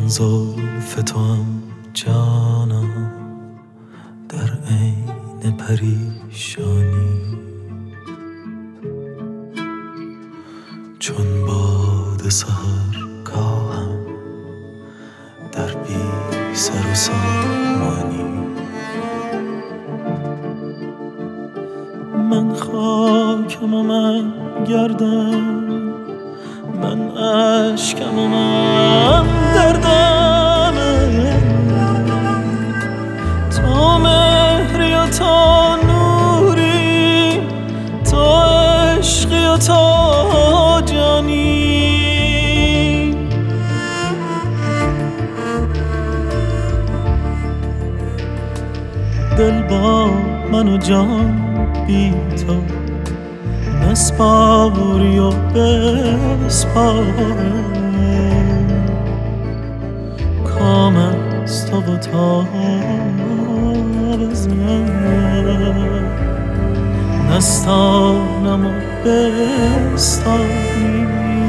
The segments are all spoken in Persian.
چون زلف توام جانم در عین پریشانی، چون باد سحرگاهم در بی سر و سامانی. من خاکم و من گردم، من عشقم و من دردم، تو مهری و تو نوری، تو عشقی و تو جانی. دل با من و جان بی تو نسپاری و بسپاره، کام از تو و تاب از من، نستانم و بستانی.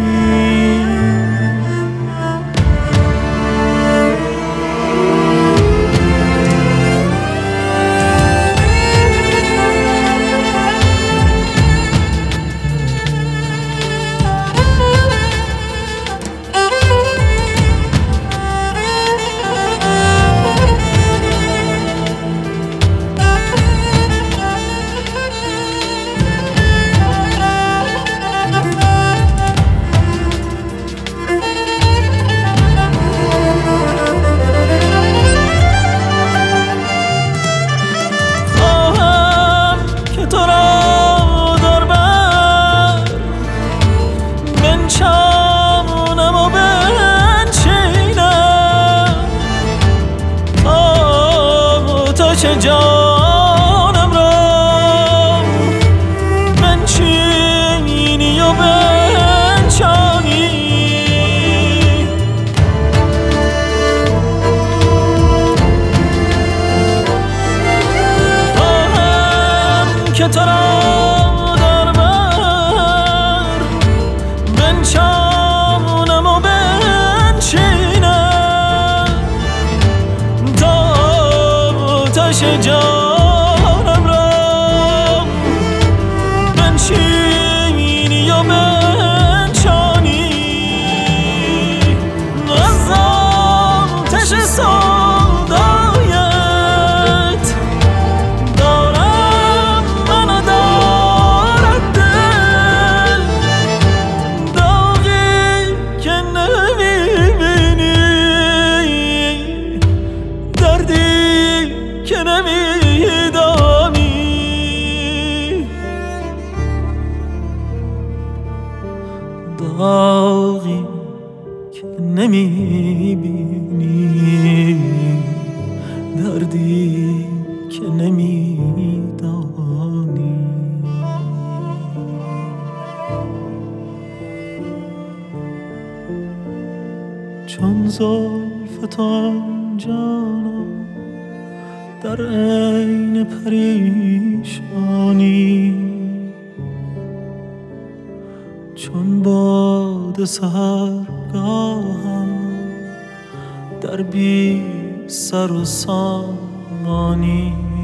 چمونم و بنشینم، آتش جانم را بنشینی و بنشانی. خواهم که تو را چمونم و بنشینم، تا آتش جانم را بنشینی و بنشانی. از آتش سودایت دارم من و دارد دل، که نمیدانی. داغی که نمیبینی، دردی که نمیدانی. چون زلف توام جانم در عین پریشانی، چون باد سحرگاهم در بی سر و سامانی.